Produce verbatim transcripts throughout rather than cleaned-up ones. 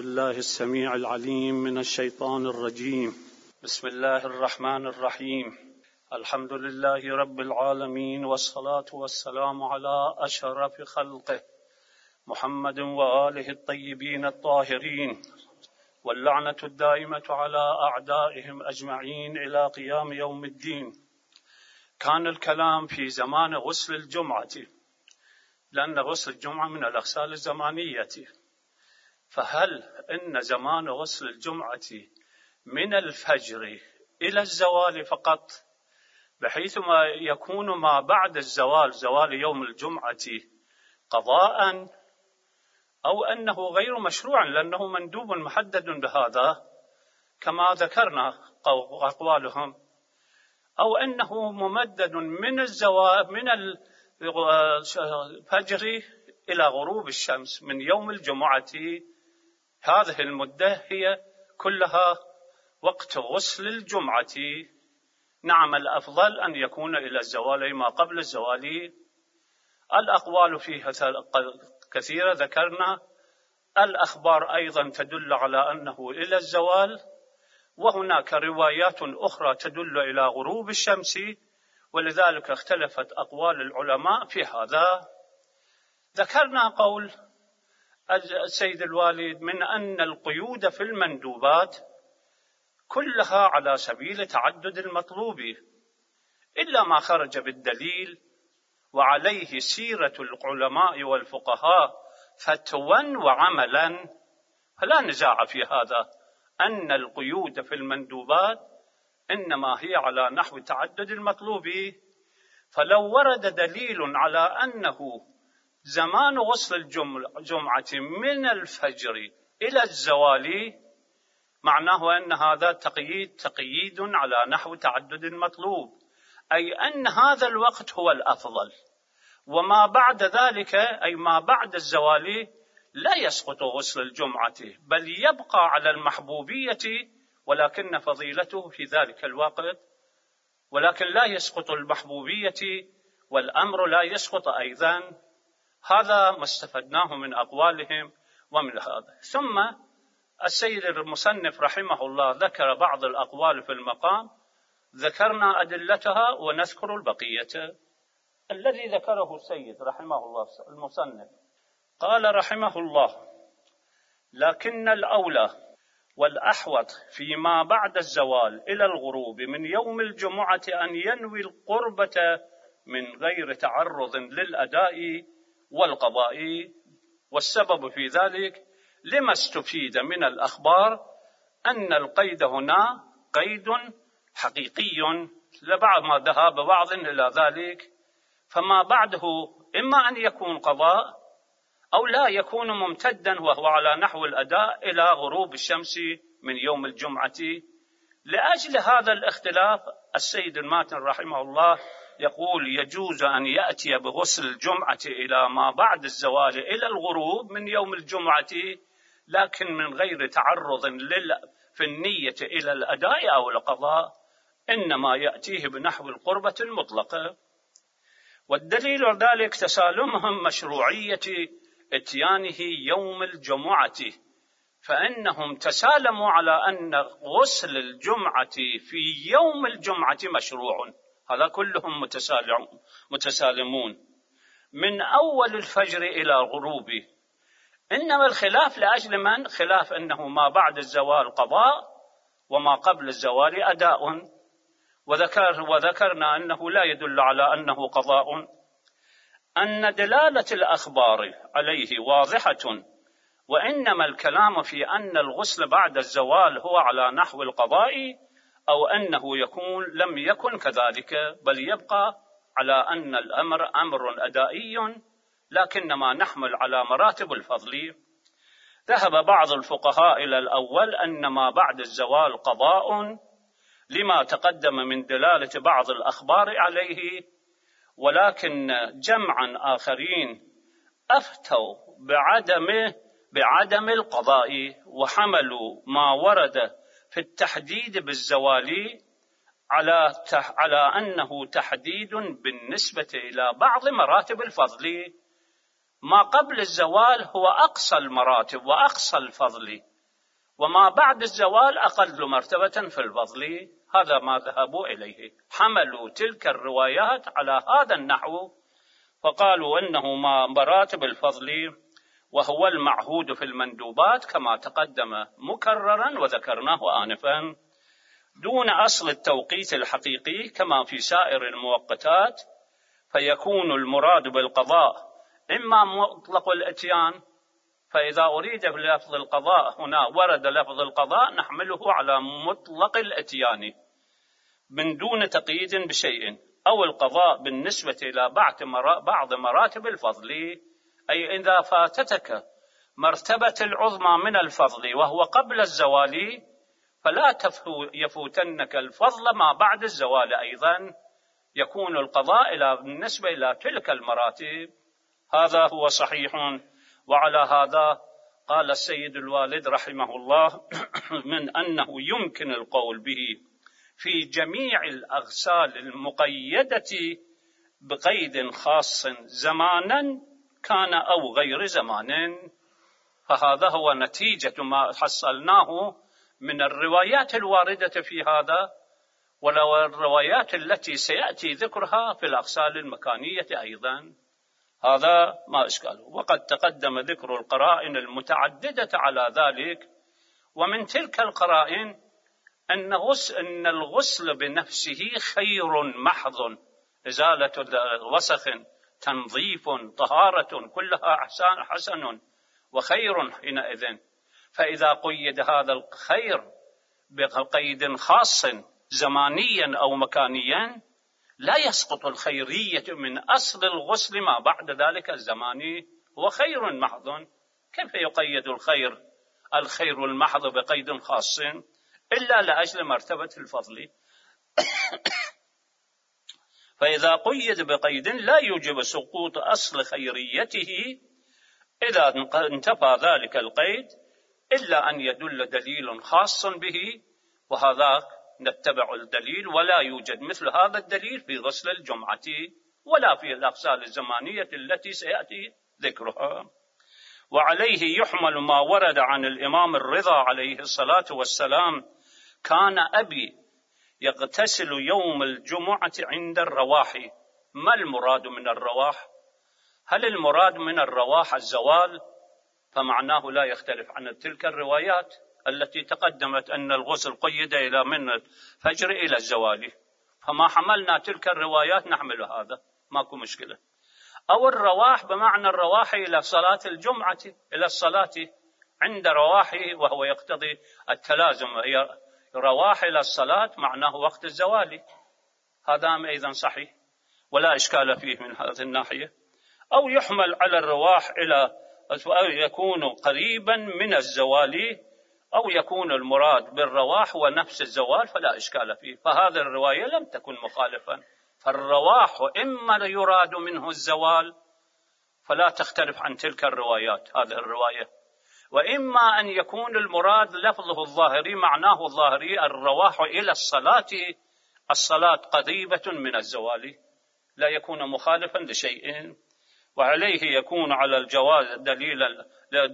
بالله السميع العليم من الشيطان الرجيم. بسم الله الرحمن الرحيم. الحمد لله رب العالمين، والصلاة والسلام على أشرف خلقه محمد وآله الطيبين الطاهرين، واللعنة الدائمة على أعدائهم أجمعين إلى قيام يوم الدين. كان الكلام في زمان غسل الجمعة، لأن غسل الجمعة من الأغسال الزمانية، فهل إن زمان غسل الجمعة من الفجر إلى الزوال فقط، بحيث ما يكون ما بعد الزوال زوال يوم الجمعة قضاء، أو أنه غير مشروع لأنه مندوب محدد بهذا كما ذكرنا أقوالهم، أو أنه ممدد من الزوال من الفجر إلى غروب الشمس من يوم الجمعة. هذه المدة هي كلها وقت غسل الجمعة. نعم، الأفضل أن يكون إلى الزوال ما قبل الزوال. الأقوال فيها كثيرة ذكرنا، الأخبار أيضا تدل على أنه إلى الزوال، وهناك روايات أخرى تدل إلى غروب الشمس، ولذلك اختلفت أقوال العلماء في هذا. ذكرنا قول السيد الوالي من أن القيود في المندوبات كلها على سبيل تعدد المطلوب، إلا ما خرج بالدليل وعليه سيرة العلماء والفقهاء فتوى وعملا، فلا نزاع في هذا، أن القيود في المندوبات إنما هي على نحو تعدد المطلوب. فلو ورد دليل على أنه زمان غسل الجمعة من الفجر إلى الزوال، معناه أن هذا تقييد تقييد على نحو تعدد المطلوب، أي أن هذا الوقت هو الأفضل، وما بعد ذلك أي ما بعد الزوال لا يسقط غسل الجمعة، بل يبقى على المحبوبية، ولكن فضيلته في ذلك الوقت، ولكن لا يسقط المحبوبية والأمر لا يسقط أيضا. هذا ما استفدناه من أقوالهم ومن هذا. ثم السيد المصنف رحمه الله ذكر بعض الأقوال في المقام، ذكرنا أدلتها ونذكر البقية. الذي ذكره السيد رحمه الله المصنف قال رحمه الله: لكن الأولى والأحوط فيما بعد الزوال إلى الغروب من يوم الجمعة أن ينوي القربة من غير تعرض للأداء والقضاء، والسبب في ذلك لما استفيد من الأخبار أن القيد هنا قيد حقيقي، لبعض ما ذهب بعض إلى ذلك، فما بعده إما أن يكون قضاء أو لا يكون ممتدا وهو على نحو الأداء إلى غروب الشمس من يوم الجمعة. لأجل هذا الاختلاف السيد الماتن رحمه الله يقول: يجوز أن يأتي بغسل الجمعة إلى ما بعد الزوال إلى الغروب من يوم الجمعة، لكن من غير تعرض في النية إلى الأداء أو القضاء، إنما يأتيه بنحو القربة المطلقة. والدليل ذلك تسالمهم مشروعية اتيانه يوم الجمعة، فإنهم تسالموا على أن غسل الجمعة في يوم الجمعة مشروع، هذا كلهم متسالمون من أول الفجر إلى الغروب. إنما الخلاف لأجل من؟ خلاف أنه ما بعد الزوال قضاء وما قبل الزوال أداء، وذكر وذكرنا أنه لا يدل على أنه قضاء، أن دلالة الأخبار عليه واضحة، وإنما الكلام في أن الغسل بعد الزوال هو على نحو القضاء، أو أنه يكون لم يكن كذلك، بل يبقى على أن الأمر أمر أدائي، لكنما نحمل على مراتب الفضل. ذهب بعض الفقهاء إلى الأول أن ما بعد الزوال قضاء لما تقدم من دلالة بعض الأخبار عليه، ولكن جمعا آخرين أفتوا بعدم بعدم القضاء، وحملوا ما ورد في التحديد بالزوال على على أنه تحديد بالنسبة إلى بعض مراتب الفضل، ما قبل الزوال هو أقصى المراتب وأقصى الفضل، وما بعد الزوال أقل مرتبة في الفضل. هذا ما ذهبوا إليه، حملوا تلك الروايات على هذا النحو، فقالوا إنه ما مراتب الفضل وهو المعهود في المندوبات كما تقدم مكررا وذكرناه آنفا، دون أصل التوقيت الحقيقي كما في سائر الموقتات، فيكون المراد بالقضاء إما مطلق الإتيان، فإذا أريد بلفظ القضاء هنا ورد لفظ القضاء نحمله على مطلق الإتيان من دون تقييد بشيء، أو القضاء بالنسبة إلى بعض مراتب الفضل، أي إذا فاتتك مرتبة العظمى من الفضل وهو قبل الزوال فلا يفوتنك الفضل ما بعد الزوال أيضا، يكون القضاء إلى بالنسبة إلى تلك المراتب. هذا هو صحيح. وعلى هذا قال السيد الوالد رحمه الله من أنه يمكن القول به في جميع الأغسال المقيدة بقيد خاص زمانا كان أو غير زمان، فهذا هو نتيجة ما حصلناه من الروايات الواردة في هذا، ولو الروايات التي سيأتي ذكرها في الأغسال المكانية أيضا. هذا ما إشكاله. وقد تقدم ذكر القرائن المتعددة على ذلك، ومن تلك القرائن أن أن الغسل بنفسه خير محض، إزالة وسخ، تنظيف، طهارة، كلها أحسان حسن وخير حينئذ. فإذا قيد هذا الخير بقيد خاص زمانيا أو مكانيا لا يسقط الخيرية من أصل الغسل ما بعد ذلك الزماني، هو خير محض. كيف يقيد الخير الخير المحض بقيد خاص إلا لأجل مرتبة الفضل؟ فإذا قيد بقيد لا يوجب سقوط أصل خيريته إذا انتفى ذلك القيد، إلا أن يدل دليل خاص به، وهذا نتبع الدليل، ولا يوجد مثل هذا الدليل في غسل الجمعة ولا في الأغسال الزمانية التي سيأتي ذكرها. وعليه يحمل ما ورد عن الإمام الرضا عليه الصلاة والسلام: كان أبي يغتسل يوم الجمعة عند الرواح. ما المراد من الرواح؟ هل المراد من الرواح الزوال؟ فمعناه لا يختلف عن تلك الروايات التي تقدمت أن الغسل قيد إلى من الفجر إلى الزوال، فما حملنا تلك الروايات نحمل هذا، ماكو مشكلة. أو الرواح بمعنى الرواح إلى صلاة الجمعة، إلى الصلاة عند رواحه، وهو يقتضي التلازم، رواح إلى الصلاة معناه وقت الزوال، هذا أيضا صحيح ولا إشكال فيه من هذه الناحية. أو يحمل على الرواح إلى أو يكون قريبا من الزوال، أو يكون المراد بالرواح ونفس الزوال، فلا إشكال فيه. فهذه الرواية لم تكن مخالفا، فالرواح إما يراد منه الزوال فلا تختلف عن تلك الروايات هذه الرواية، وإما أن يكون المراد لفظه الظاهري معناه الظاهري الرواح إلى الصلاة، الصلاة قريبة من الزوال، لا يكون مخالفا لشيء. وعليه يكون على الجواز دليلا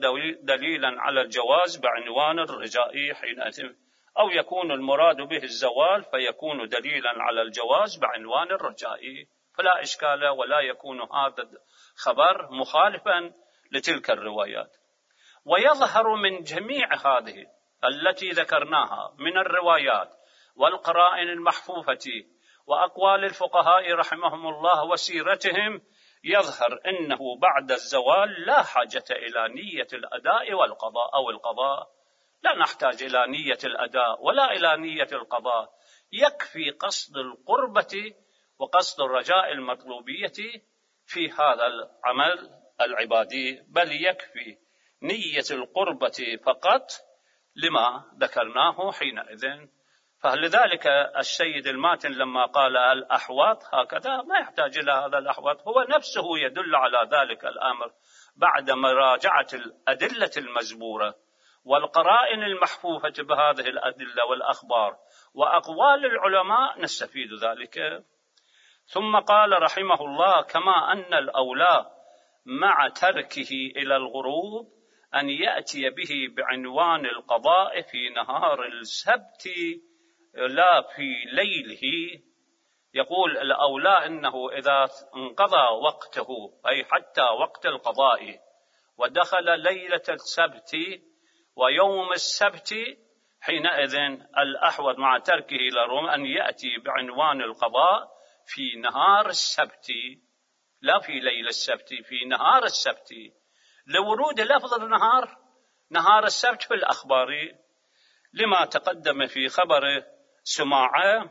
دليلا على الجواز بعنوان الرجاء حينئذ، أو يكون المراد به الزوال فيكون دليلا على الجواز بعنوان الرجاء، فلا إشكال ولا يكون هذا خبر مخالفا لتلك الروايات. ويظهر من جميع هذه التي ذكرناها من الروايات والقرائن المحفوفة وأقوال الفقهاء رحمهم الله وسيرتهم، يظهر أنه بعد الزوال لا حاجة إلى نية الأداء والقضاء أو القضاء، لا نحتاج إلى نية الأداء ولا إلى نية القضاء، يكفي قصد القربة وقصد الرجاء المطلوبية في هذا العمل العبادي، بل يكفي نية القربة فقط لما ذكرناه حينئذ. فلذلك السيد الماتن لما قال الأحواط هكذا ما يحتاج إلى هذا الأحواط، هو نفسه يدل على ذلك الأمر بعد مراجعة الأدلة المزبورة والقرائن المحفوفة بهذه الأدلة والأخبار وأقوال العلماء نستفيد ذلك. ثم قال رحمه الله: كما أن الأولى مع تركه إلى الغروب أن يأتي به بعنوان القضاء في نهار السبت لا في ليله. يقول الأولى أنه إذا انقضى وقته أي حتى وقت القضاء ودخل ليلة السبت ويوم السبت، حينئذ الأحوط مع تركه إلى الغروب أن يأتي بعنوان القضاء في نهار السبت لا في ليلة السبت، في نهار السبت، لورود لفظ النهار نهار السبت في الأخبار، لما تقدم في خبر سماعة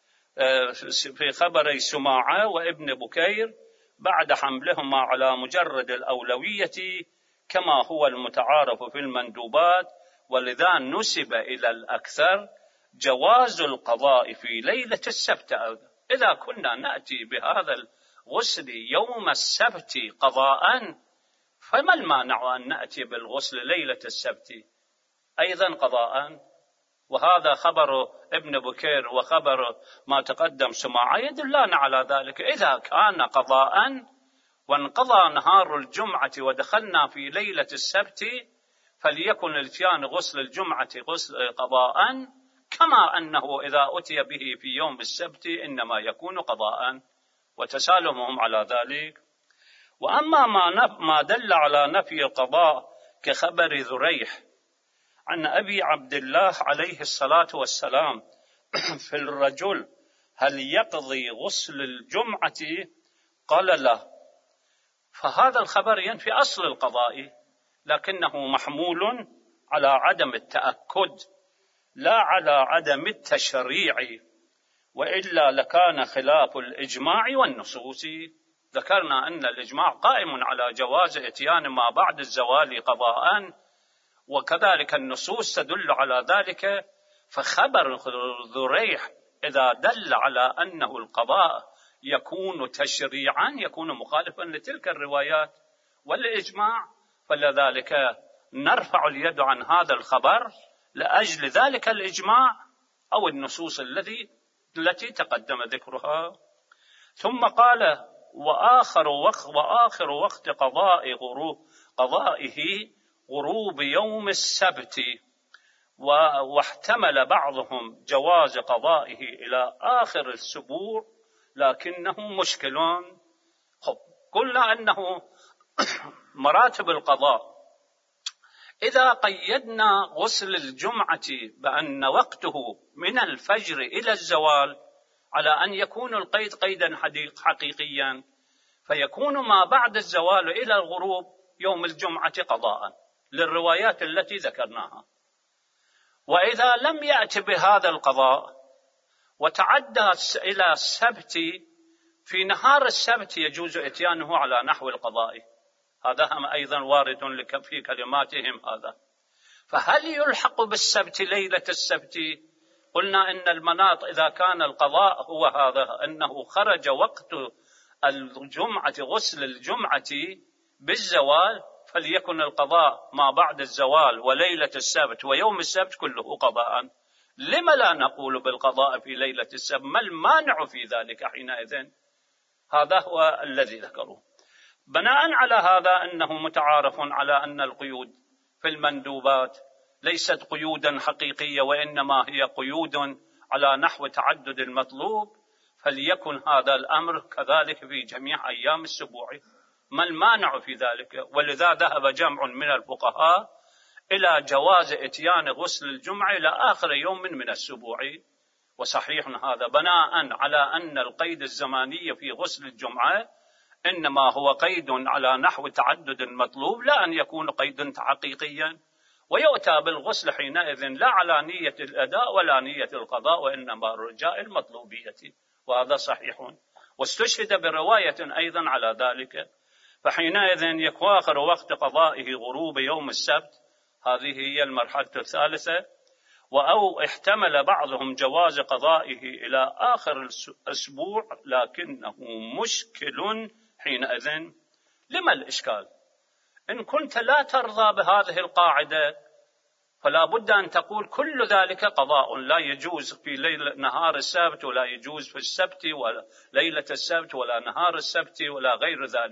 في خبر سماعة وابن بكير بعد حملهما على مجرد الأولوية كما هو المتعارف في المندوبات، ولذا نسب إلى الأكثر جواز القضاء في ليلة السبت. إذا كنا نأتي بهذا الغسل يوم السبت قضاء، فما المانع أن نأتي بالغسل ليلة السبت أيضا قضاء؟ وهذا خبر ابن بكير وخبر ما تقدم سماعة يدلان على ذلك. إذا كان قضاء وانقضى نهار الجمعة ودخلنا في ليلة السبت، فليكن الاتيان غسل الجمعة غسل قضاء، كما أنه إذا أتي به في يوم السبت إنما يكون قضاء، وتسالمهم على ذلك. وأما ما دل على نفي القضاء كخبر ذريح عن أبي عبد الله عليه الصلاة والسلام في الرجل هل يقضي غسل الجمعة؟ قال لا، فهذا الخبر ينفي أصل القضاء، لكنه محمول على عدم التأكد لا على عدم التشريع، وإلا لكان خلاف الإجماع والنصوص. ذكرنا أن الإجماع قائم على جواز إتيان ما بعد الزوال قضاء، وكذلك النصوص تدل على ذلك. فخبر ذريح إذا دل على أنه القضاء يكون تشريعا يكون مخالفا لتلك الروايات والإجماع، فلذلك نرفع اليد عن هذا الخبر لأجل ذلك الإجماع أو النصوص الذي التي تقدم ذكرها. ثم قال وآخر وقت, وآخر وقت قضاء غروب قضائه غروب يوم السبت، واحتمل بعضهم جواز قضائه إلى آخر الأسبوع لكنه مشكل. قلنا أنه مراتب القضاء إذا قيدنا غسل الجمعة بأن وقته من الفجر إلى الزوال على أن يكون القيد قيدا حقيقيا، فيكون ما بعد الزوال إلى الغروب يوم الجمعة قضاء للروايات التي ذكرناها. وإذا لم يأتي بهذا القضاء وتعدى إلى السبت، في نهار السبت يجوز إتيانه على نحو القضاء. هذا هم أيضا وارد في كلماتهم هذا. فهل يلحق بالسبت ليلة السبت؟ قلنا إن المناط إذا كان القضاء هو هذا أنه خرج وقت الجمعة غسل الجمعة بالزوال، فليكن القضاء ما بعد الزوال وليلة السبت ويوم السبت كله قضاء. لما لا نقول بالقضاء في ليلة السبت؟ ما المانع في ذلك حينئذ؟ هذا هو الذي ذكروه. بناء على هذا أنه متعارف على أن القيود في المندوبات ليست قيودا حقيقية، وإنما هي قيود على نحو تعدد المطلوب، فليكن هذا الأمر كذلك في جميع أيام الأسبوع. ما المانع في ذلك؟ ولذا ذهب جمع من الفقهاء إلى جواز إتيان غسل الجمعة إلى آخر يوم من الأسبوع، وصحيح هذا بناء على أن القيد الزماني في غسل الجمعة إنما هو قيد على نحو تعدد المطلوب لا أن يكون قيدا حقيقيا، ويؤتى بالغسل حينئذ لا على نية الأداء ولا نية القضاء وإنما رجاء المطلوبية، وهذا صحيح. واستشهد برواية أيضا على ذلك. فحينئذ يكون آخر وقت قضائه غروب يوم السبت، هذه هي المرحلة الثالثة. وأو احتمل بعضهم جواز قضائه إلى آخر الأسبوع لكنه مشكل حينئذ. لما الإشكال؟ إن كنت لا ترضى بهذه القاعدة فلا بد أن تقول كل ذلك قضاء، لا يجوز في ليلة نهار السبت ولا يجوز في السبت ولا ليلة السبت ولا نهار السبت ولا غير ذلك،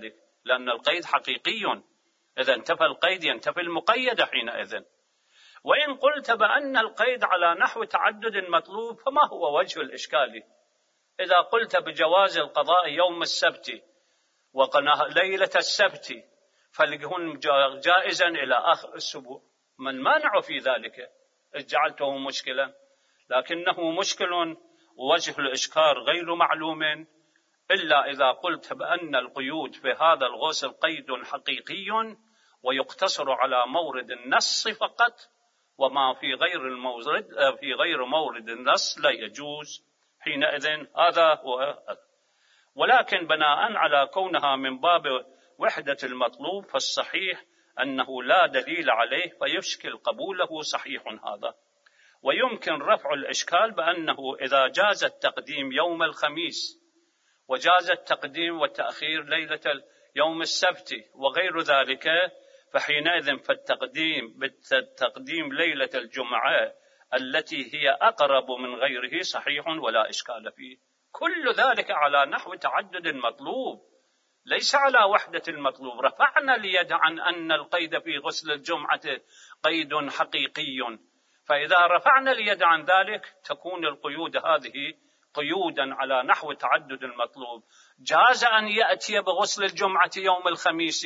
لأن القيد حقيقي، إذا انتفى القيد ينتفي المقيد حينئذ. وإن قلت بأن القيد على نحو تعدد مطلوب فما هو وجه الإشكال؟ إذا قلت بجواز القضاء يوم السبت وليلة السبت فليكون جائزا إلى آخر الأسبوع، ما المانع في ذلك؟ جعلته مشكلا، لكنه مشكل ووجه الإشكال غير معلوم إلا إذا قلت بأن القيود في هذا الغسل قيد حقيقي ويقتصر على مورد النص فقط، وما في غير المورد في غير مورد النص لا يجوز حينئذ. هذا هو. ولكن بناء على كونها من باب وحدة المطلوب فالصحيح أنه لا دليل عليه فيشكل قبوله صحيح هذا. ويمكن رفع الإشكال بأنه إذا جاز التقديم يوم الخميس وجاز التقديم والتأخير ليلة يوم السبت وغير ذلك، فحينئذ فالتقديم بالتقديم ليلة الجمعة التي هي أقرب من غيره صحيح ولا إشكال فيه. كل ذلك على نحو تعدد المطلوب ليس على وحدة المطلوب. رفعنا اليد عن أن القيد في غسل الجمعة قيد حقيقي، فإذا رفعنا اليد عن ذلك تكون القيود هذه قيودا على نحو تعدد المطلوب. جاز أن يأتي بغسل الجمعة يوم الخميس،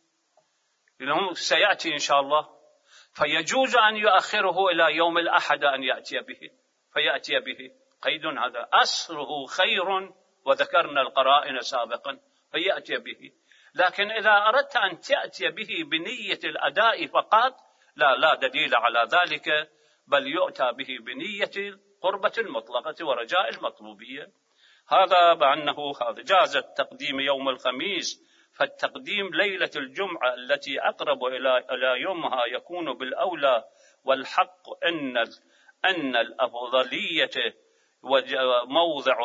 سيأتي إن شاء الله، فيجوز أن يؤخره إلى يوم الأحد أن يأتي به فيأتي به. قيد هذا أصله خير وذكرنا القرائن سابقا فيأتي به. لكن إذا أردت أن تأتي به بنية الأداء فقط لا لا دليل على ذلك، بل يؤتى به بنية القربة المطلقة ورجاء المطلوبية. هذا بأنه هذا جاز التقديم يوم الخميس، فالتقديم ليلة الجمعة التي أقرب إلى إلى يومها يكون بالأولى، والحق أن أن الأفضلية وموضع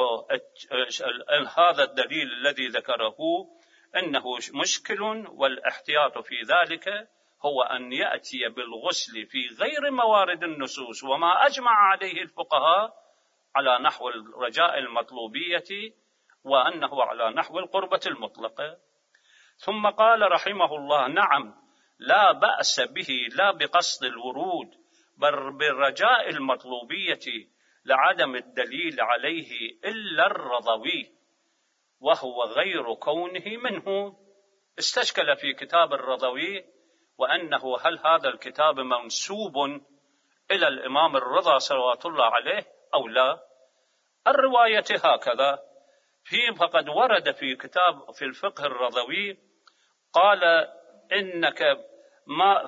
هذا الدليل الذي ذكره أنه مشكل، والاحتياط في ذلك هو أن يأتي بالغسل في غير موارد النصوص وما أجمع عليه الفقهاء على نحو الرجاء المطلوبية، وأنه على نحو القربة المطلقة. ثم قال رحمه الله: نعم، لا بأس به لا بقصد الورود بل بالرجاء المطلوبية لعدم الدليل عليه إلا الرضوي، وهو غير كونه منه. استشكل في كتاب الرضوي وأنه هل هذا الكتاب منسوب إلى الإمام الرضا صلوات الله عليه أو لا؟ الرواية هكذا في فقد ورد في كتاب في الفقه الرضوي قال: إنك ما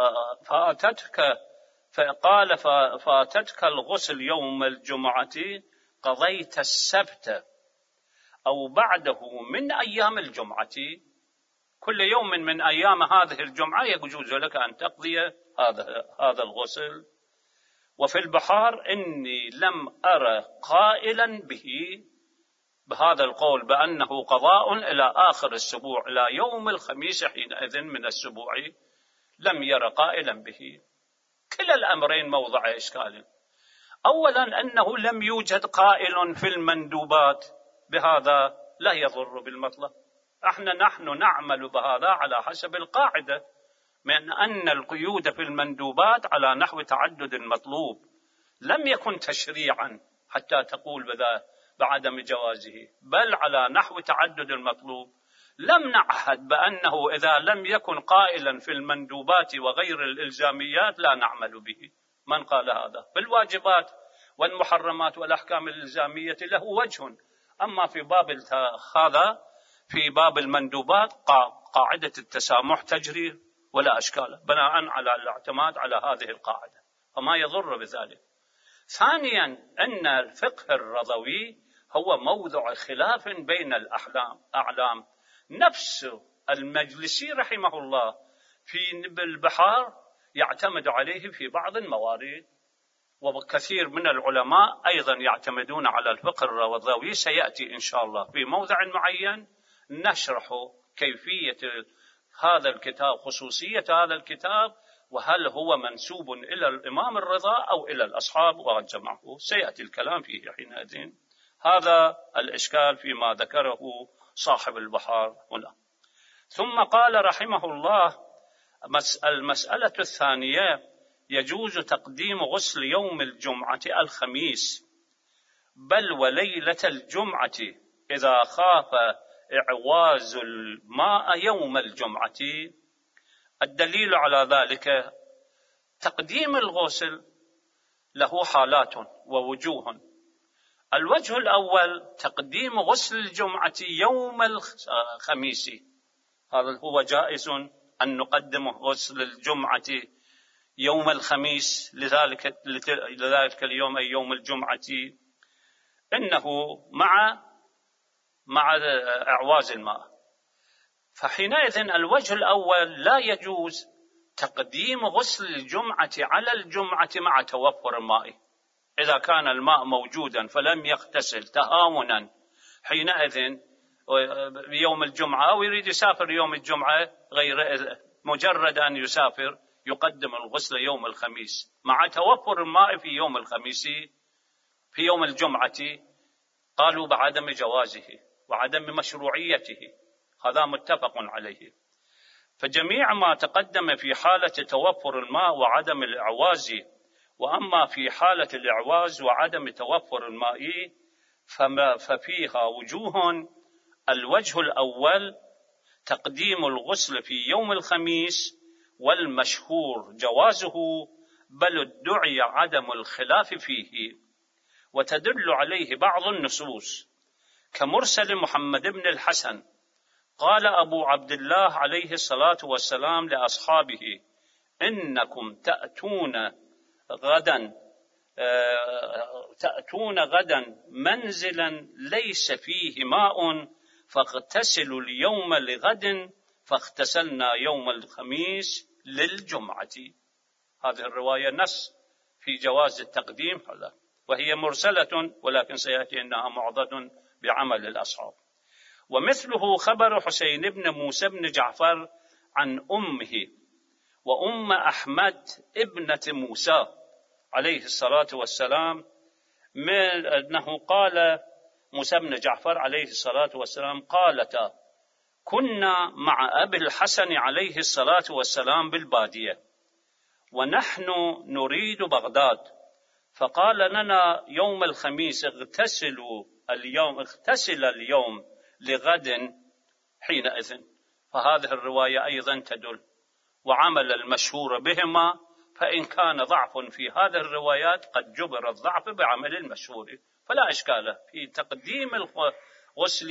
فاتتك فقال فاتتك الغسل يوم الجمعة قضيت السبت أو بعده من أيام الجمعة، كل يوم من أيام هذه الجمعة يجوز لك أن تقضي هذا هذا الغسل. وفي البحار: إني لم أرى قائلا به بهذا القول بأنه قضاء إلى آخر الأسبوع إلى يوم الخميس حينئذ من الأسبوع، لم ير قائلا به. كلا الأمرين موضع إشكال. أولا أنه لم يوجد قائل في المندوبات بهذا لا يضر بالمطلق. احنا نحن نعمل بهذا على حسب القاعدة من أن القيود في المندوبات على نحو تعدد المطلوب، لم يكن تشريعا حتى تقول بذا بعدم جوازه، بل على نحو تعدد المطلوب. لم نعهد بأنه إذا لم يكن قائلا في المندوبات وغير الإلزاميات لا نعمل به. من قال هذا؟ بالواجبات والمحرمات والأحكام الإلزامية له وجه، أما في باب هذا في باب المندوبات قاعدة التسامح تجري ولا أشكال بناء على الاعتماد على هذه القاعدة، فما يضر بذلك. ثانيا أن الفقه الرضوي هو موضع خلاف بين الأحلام أعلام. نفس المجلسي رحمه الله في البحار يعتمد عليه في بعض الموارد، وكثير من العلماء أيضا يعتمدون على الفقه الرضوي. سيأتي إن شاء الله في موضع معين نشرح كيفية هذا الكتاب، خصوصية هذا الكتاب، وهل هو منسوب إلى الإمام الرضا أو إلى الأصحاب وجمعه. سيأتي الكلام فيه حينئذ. هذا الإشكال فيما ذكره صاحب البحار هنا. ثم قال رحمه الله: المسألة الثانية: يجوز تقديم غسل يوم الجمعة الخميس بل وليلة الجمعة إذا خاف إعواز الماء يوم الجمعة. الدليل على ذلك: تقديم الغسل له حالات ووجوه. الوجه الأول: تقديم غسل الجمعة يوم الخميس، هذا هو جائز أن نقدم غسل الجمعة يوم الخميس لذلك, لذلك اليوم أي يوم الجمعة، إنه مع مع إعواز الماء. فحينئذ الوجه الأول: لا يجوز تقديم غسل الجمعة على الجمعة مع توفر الماء. إذا كان الماء موجودا فلم يغتسل تهاونا حينئذ يوم الجمعة أو يريد يسافر يوم الجمعة، غير مجرد أن يسافر يقدم الغسل يوم الخميس مع توفر الماء في يوم الخميس. في يوم الجمعة قالوا بعدم جوازه وعدم مشروعيته، هذا متفق عليه. فجميع ما تقدم في حالة توفر الماء وعدم الإعواز، وأما في حالة الإعواز وعدم توفر الماء فما ففيها وجوه. الوجه الأول: تقديم الغسل في يوم الخميس، والمشهور جوازه، بل ادعي عدم الخلاف فيه، وتدل عليه بعض النصوص كمرسل محمد بن الحسن. قال أبو عبد الله عليه الصلاة والسلام لأصحابه: إنكم تأتون غدا تأتون غدا منزلا ليس فيه ماء، فاغتسلوا اليوم لغد، فاغتسلنا يوم الخميس للجمعة. هذه الرواية نص في جواز التقديم هذا، وهي مرسلة، ولكن سيأتي أنها معضد بعمل الأصحاب. ومثله خبر حسين بن موسى بن جعفر عن أمه وأم أحمد ابنة موسى عليه الصلاة والسلام، من أنه قال موسى بن جعفر عليه الصلاة والسلام قالتا: كنا مع أبي الحسن عليه الصلاة والسلام بالبادية ونحن نريد بغداد، فقال لنا يوم الخميس: اغتسلوا اليوم اغتسل اليوم لغد حينئذ. فهذه الرواية أيضا تدل، وعمل المشهور بهما، فإن كان ضعف في هذه الروايات قد جبر الضعف بعمل المشهور، فلا إشكال في تقديم الغسل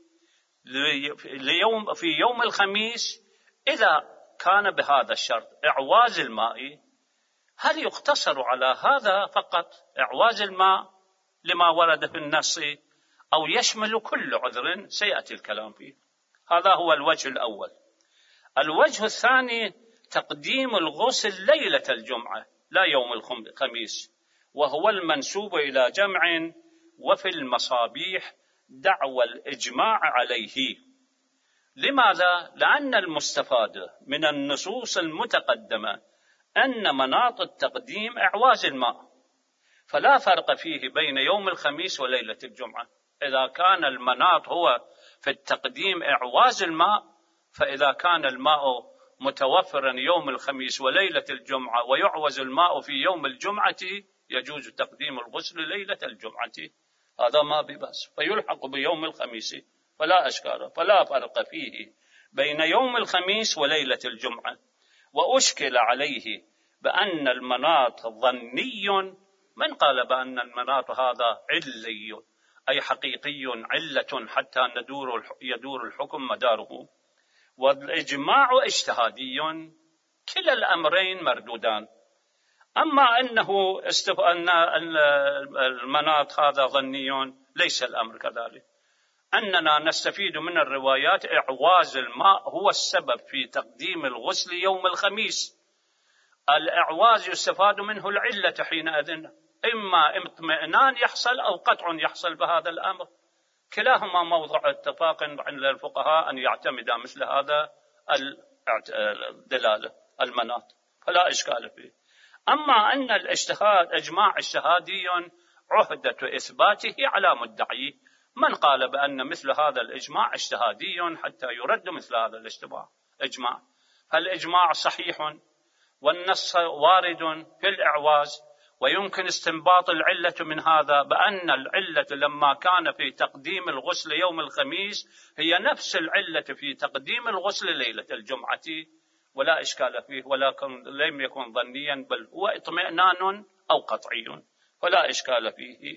ليوم في يوم الخميس إذا كان بهذا الشرط إعواز الماء. هل يقتصر على هذا فقط إعواز الماء لما ورد في النص، أو يشمل كل عذر؟ سيأتي الكلام فيه. هذا هو الوجه الأول. الوجه الثاني: تقديم الغسل ليلة الجمعة لا يوم الخميس، وهو المنسوب إلى جمع، وفي المصابيح دعوى الإجماع عليه. لماذا؟ لأن المستفاد من النصوص المتقدمة أن مناط التقديم إعواز الماء، فلا فرق فيه بين يوم الخميس وليلة الجمعة. إذا كان المناط هو في التقديم إعواز الماء، فإذا كان الماء متوفرا يوم الخميس وليلة الجمعة ويعوز الماء في يوم الجمعة، يجوز تقديم الغسل ليلة الجمعة، هذا ما بباس، فيلحق بيوم الخميس فلا أشكال، فلا فرق فيه بين يوم الخميس وليلة الجمعة. وأشكل عليه بأن المناط ظني. من قال بأن المناط هذا علي أي حقيقي علة حتى ندور يدور الحكم مداره؟ والإجماع اجتهادي، كلا الأمرين مردودان. أما أنه استف... أن المناط هذا ظني، ليس الأمر كذلك. أننا نستفيد من الروايات إعواز الماء هو السبب في تقديم الغسل يوم الخميس. الإعواز يستفاد منه العلة حينئذ، إما اطمئنان يحصل أو قطع يحصل بهذا الأمر، كلاهما موضع اتفاق عند الفقهاء أن يعتمد مثل هذا الدلالة المناط، فلا إشكال فيه. أما أن الاجتهاد إجماع اجتهادي عهدة إثباته على مدعيه، من قال بأن مثل هذا الإجماع اجتهادي حتى يرد مثل هذا الإجماع؟ فالإجماع صحيح والنص وارد في الإعواز، ويمكن استنباط العلة من هذا بأن العلة لما كان في تقديم الغسل يوم الخميس هي نفس العلة في تقديم الغسل ليلة الجمعة، ولا إشكال فيه، ولكن لم يكن ظنيا بل هو اطمئنان أو قطعي، ولا إشكال فيه.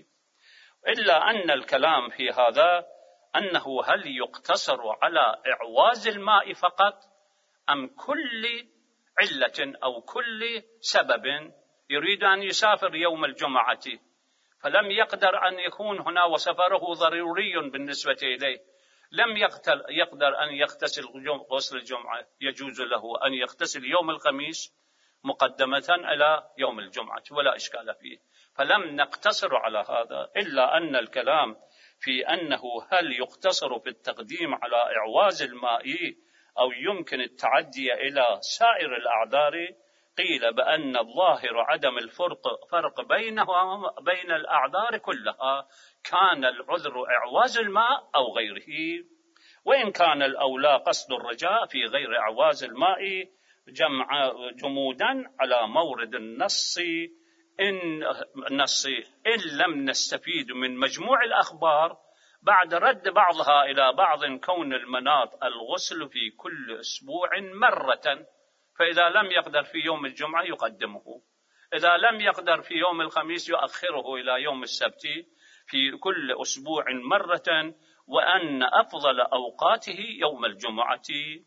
إلا أن الكلام في هذا أنه هل يقتصر على إعواز الماء فقط أم كل علة أو كل سبب يريد أن يسافر يوم الجمعة فلم يقدر أن يكون هنا وسفره ضروري بالنسبة إليه، لم يقدر أن يغتسل غسل الجمعة، يجوز له أن يغتسل يوم الخميس مقدمة إلى يوم الجمعة ولا إشكال فيه. فلم نقتصر على هذا، إلا أن الكلام في أنه هل يقتصر في التقديم على إعواز الماء أو يمكن التعدي إلى سائر الأعذار، قيل بأن الظاهر عدم الفرق فرق بينها بين الأعذار كلها، كان العذر إعواز الماء أو غيره، وإن كان الأولى قصد الرجاء في غير إعواز الماء جمع جمودا على مورد النص إن, النص إن لم نستفيد من مجموع الأخبار بعد رد بعضها إلى بعض كون المناط الغسل في كل أسبوع مرة، فإذا لم يقدر في يوم الجمعة يقدمه، إذا لم يقدر في يوم الخميس يؤخره إلى يوم السبت، في كل أسبوع مرة، وأن أفضل أوقاته يوم الجمعة.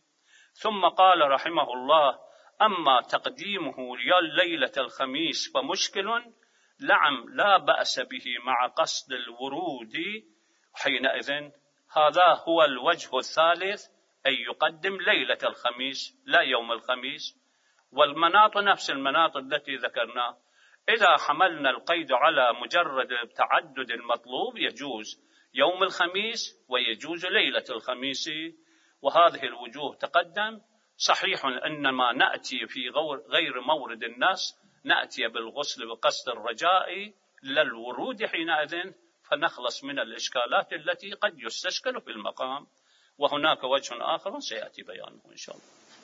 ثم قال رحمه الله: أما تقديمه ليلة الخميس فمشكل، نعم لا بأس به مع قصد الورود حينئذ. هذا هو الوجه الثالث، أي يقدم ليلة الخميس لا يوم الخميس، والمناط نفس المناط التي ذكرناه. إذا حملنا القيد على مجرد تعدد المطلوب يجوز يوم الخميس ويجوز ليلة الخميس، وهذه الوجوه تقدم. صحيح أنما نأتي في غير مورد النص نأتي بالغسل بقصد الرجاء للورود حينئذ، فنخلص من الإشكالات التي قد يستشكل في المقام، وهناك وجه آخر سيأتي بيانه إن شاء الله.